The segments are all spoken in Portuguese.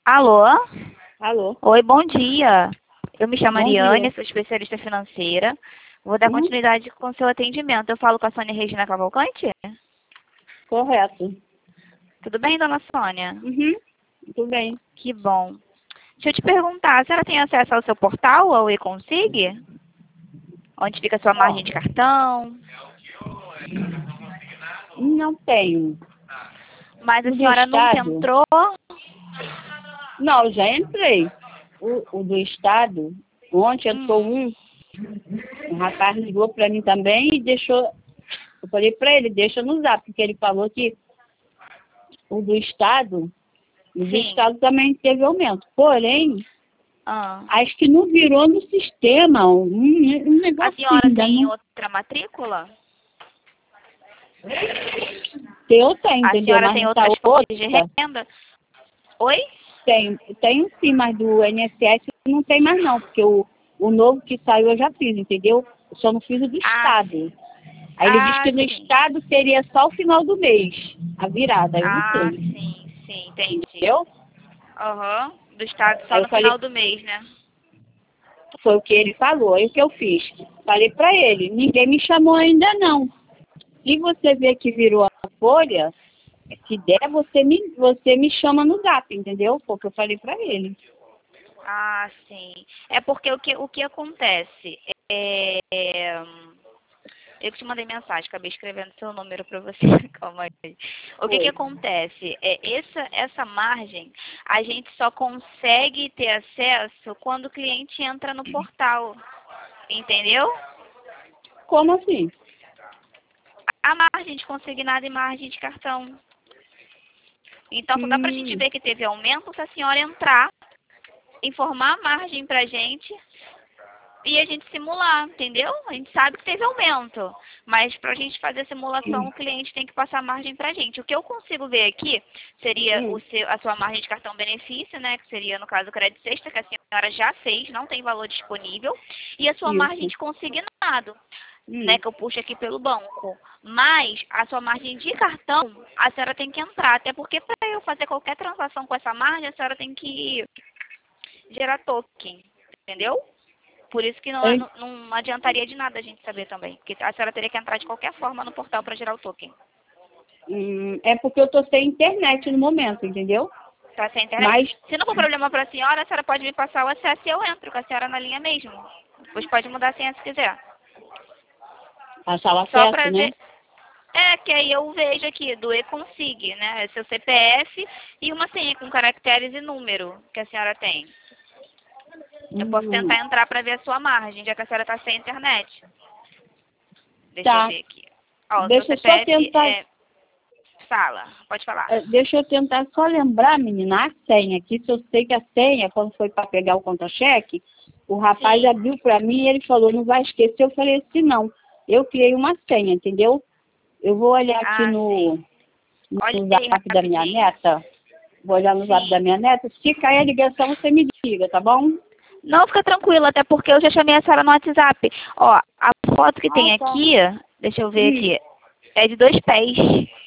Alô? Alô, Oi, bom dia. Eu me chamo bom Ariane, dia. sou especialista financeira. Vou dar continuidade com o seu atendimento. Eu falo com a Sônia Regina Cavalcante? Correto. Tudo bem, dona Sônia? Tudo bem. Que bom. Deixa eu te perguntar, a senhora tem acesso ao seu portal, ao eConsig? Onde fica a sua margem de cartão? Não tenho. Mas a O do senhora nunca Estado? entrou? Não, já entrei. O do Estado, ontem entrou um rapaz ligou para mim também e deixou. Eu falei para ele, deixa no Zap, porque ele falou que o do Estado Sim. também teve aumento. Porém, Ah. acho que não virou no sistema. Um A negócio senhora ainda tem não. outra matrícula? Eu tenho, A entendeu? senhora Mas tem nessa outras fontes de outra. renda? Oi? Tenho sim, mas do INSS não tem mais não, porque o novo que saiu eu já fiz, entendeu? Eu só não fiz o do Estado. Aí ele disse que no Sim. Estado seria só o final do mês, a virada, eu não sei, Sim, entendi. entendeu? Aham. Do Estado só Aí eu no falei, final do mês, né? foi o que ele falou, aí o que eu fiz? Falei pra ele, ninguém me chamou ainda não. Se você ver que virou a folha, se der, você me chama no Zap, entendeu? Foi o que eu falei pra ele. Sim. É porque o que acontece? Eu que te mandei mensagem, acabei escrevendo seu número para você. Calma aí. O que Foi. acontece? Essa margem, a gente só consegue ter acesso quando o cliente entra no portal. Entendeu? Como assim? A margem de consignado e margem de cartão. Então, só dá pra gente ver que teve aumento se a senhora entrar, informar a margem pra gente e a gente simular, entendeu? A gente sabe que teve aumento, mas pra gente fazer a simulação, o cliente tem que passar a margem pra gente. O que eu consigo ver aqui seria a sua margem de cartão benefício, né, que seria, no caso, o crédito sexta, que a senhora já fez, não tem valor disponível, e a sua margem de consignado, né, que eu puxo aqui pelo banco. Mas a sua margem de cartão, a senhora tem que entrar, até porque para eu fazer qualquer transação com essa margem, a senhora tem que gerar token, entendeu? Por isso que não adiantaria de nada a gente saber também, porque a senhora teria que entrar de qualquer forma no portal para gerar o token. É porque eu tô sem internet no momento, entendeu? Tá sem internet? Mas, Se não for problema para a senhora pode me passar o acesso e eu entro com a senhora na linha mesmo. Depois pode mudar a senha se quiser. passar o Só acesso, para né? ver. Que aí eu vejo aqui do eConsig, né? Seu CPF e uma senha com caracteres e número que a senhora tem. Eu posso tentar entrar para ver a sua margem, já que a senhora está sem internet. Deixa eu ver aqui. Ó, o seu Deixa eu só CPF tentar. Fala, pode falar. Deixa eu tentar só lembrar, menina, a senha aqui. Se eu sei que a senha, quando foi para pegar o contra-cheque, o rapaz abriu para mim e ele falou, não vai esquecer. Eu falei assim, não. Eu criei uma senha, entendeu? Eu vou olhar aqui no Olha aí zap da minha rapidinho. neta. Vou olhar no zap da minha neta. Se cair a ligação, você me diga, tá bom? Não, fica tranquila, até porque eu já chamei a senhora no WhatsApp. Ó, a foto que tem aqui, deixa eu ver aqui, é de 2 pés.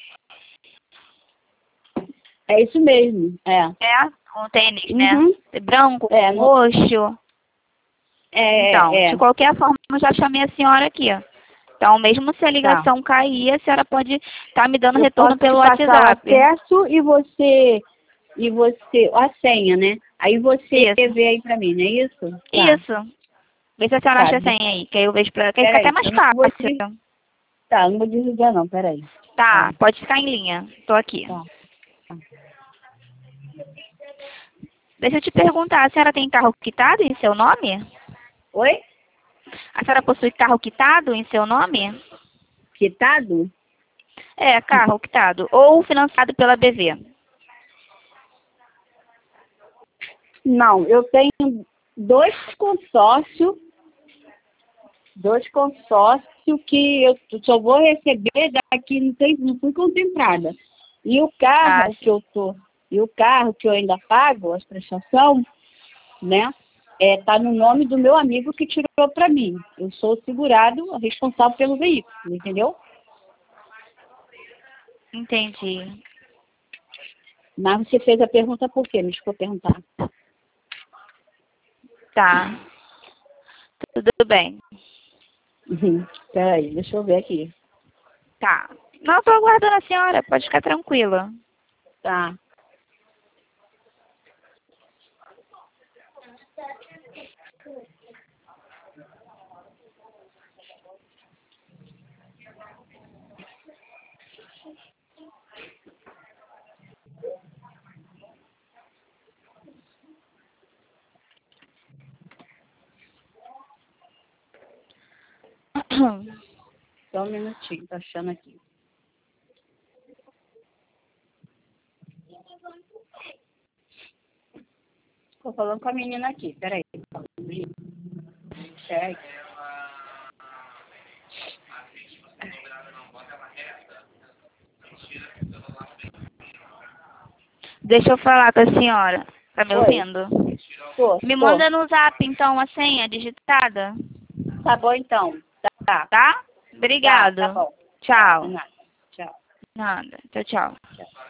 É isso mesmo, é. Com tênis, né? Branco, No, roxo. Então, de qualquer forma, eu já chamei a senhora aqui. Então, mesmo se a ligação cair, a senhora pode estar me dando retorno pelo WhatsApp. O acesso e você, a senha, né? Aí você vê aí pra mim, não é isso? Isso. Vê se a senhora acha a senha aí, que aí eu vejo pra... Que aí fica até mais fácil. Não vou desligar não, peraí. Tá, pode ficar em linha. Tô aqui. Deixa eu te perguntar, a senhora tem carro quitado em seu nome? Oi? A senhora possui carro quitado em seu nome? Quitado? Carro quitado. Ou financiado pela BV? Não, eu tenho dois consórcios que eu só vou receber daqui, não fui contemplada. E o carro que eu ainda pago, as prestações, né? Tá no nome do meu amigo que tirou para mim. Eu sou o segurado, responsável pelo veículo, entendeu? Entendi. Mas você fez a pergunta por quê? Me desculpa perguntar. Tá. Tudo bem. Peraí, deixa eu ver aqui. Tá. Não, tô aguardando a senhora. Pode ficar tranquila. Tá. Só um minutinho, tá achando aqui. Tô falando com a menina aqui, peraí. Peraí. Deixa eu falar com a senhora. Tá me Oi. ouvindo? Me manda no zap, então, a senha digitada. Tá bom, então. Tá. Tá? Obrigado. Tá bom. Tchau. Tá, nada. Tchau. Nada. Tchau, tchau. Tchau.